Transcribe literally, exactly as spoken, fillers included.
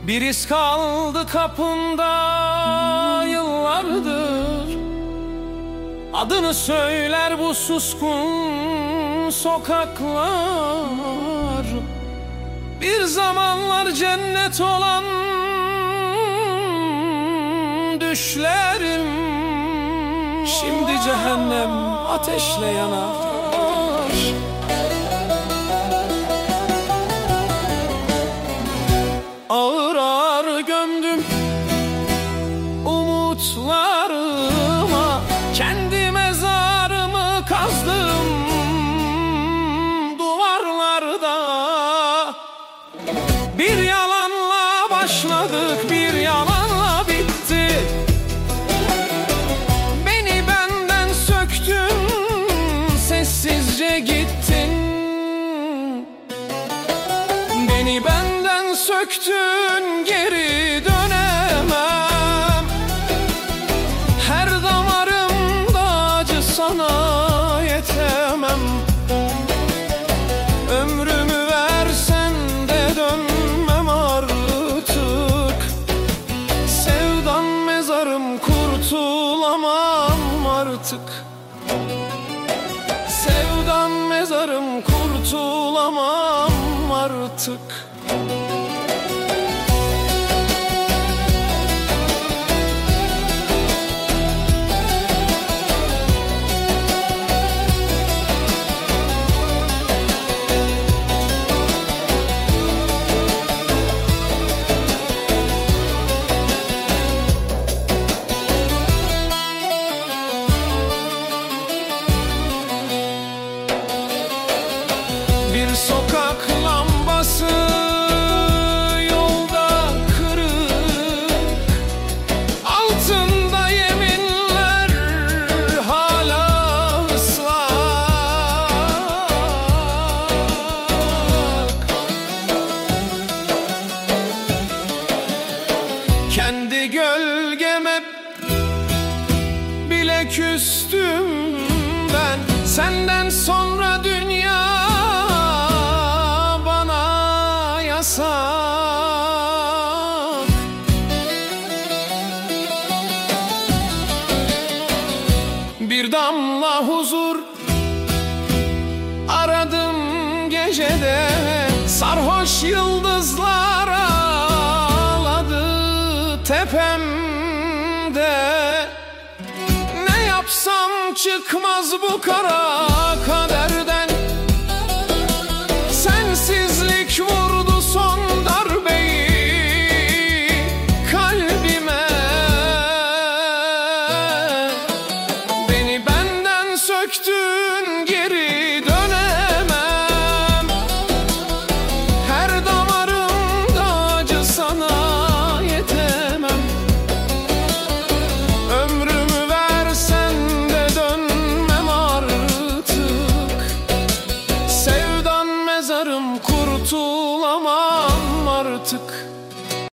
Bir iz kaldı kapında yıllardır, adını söyler bu suskun sokaklar. Bir zamanlar cennet olan düşlerim şimdi cehennem ateşle yanar. Ağır ağır gömdüm umutlarıma, kendi mezarımı kazdım duvarlarda. Bir yalanla başladık, bir yalanla bitti. Beni benden söktün, sessizce gittin. Beni benden söktün, geri dönemem. Her damarımda acı, sana yetemem. Ömrümü versen de dönmem artık. Sevdan mezarım, kurtulamam artık. Sevdan mezarım, kurtulamam artık. Bir sokak lambası yolda kırık, altında yeminler hala ıslak. Kendi gölgeme bile küstüm ben, senden sonra dünya yasak. Bir damla huzur aradım gecede, sarhoş yıldızlar ağladı tepemde. Ne yapsam çıkmaz bu kara kaderden.